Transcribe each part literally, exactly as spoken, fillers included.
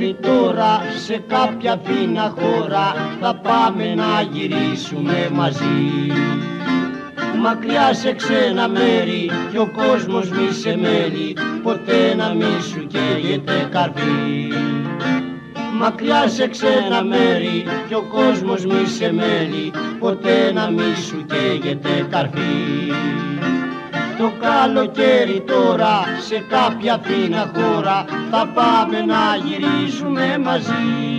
καλοκαίρι τώρα σε κάποια φίνα χώρα θα πάμε να γυρίσουμε μαζί. Μακριά σε ξένα μέρη κι ο κόσμος μη σε μέλει, ποτέ να μη σου καίγεται καρφί. Μακριά σε ξένα μέρη κι ο κόσμος μη σε μέλει, ποτέ να μη σου καίγεται καρφί. Το καλοκαίρι τώρα σε κάποια φίνα χώρα θα πάμε να γυρίσουμε μαζί.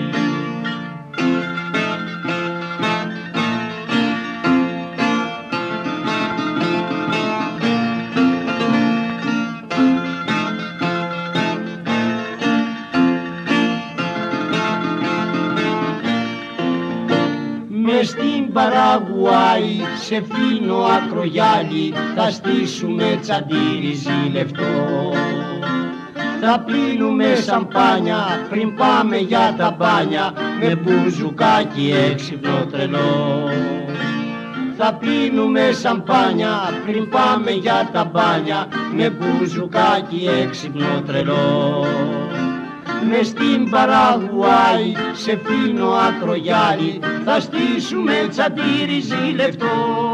Μες στην Παραγουάη σε φίνο ακρογιάλι θα στήσουμε τσαντήριζι λεφτό. Θα πίνουμε σαμπάνια πριν πάμε για τα μπάνια με μπουζουκάκι έξυπνο τρελό. Θα πίνουμε σαμπάνια πριν πάμε για τα μπάνια με μπουζουκάκι έξυπνο τρελό. Μες στην Παραγουάη σε φίνο ακρογιάλι θα στήσουμε τσαντήριζι λεφτό.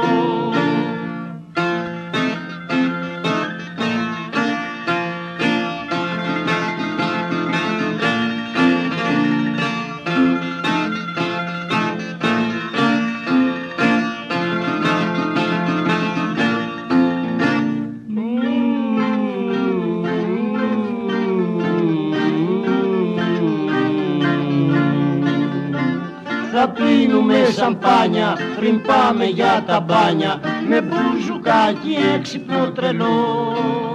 Θα πίνουμε σαμπάνια πριν πάμε για τα μπάνια με μπουζουκάκι έξυπνο τρελό.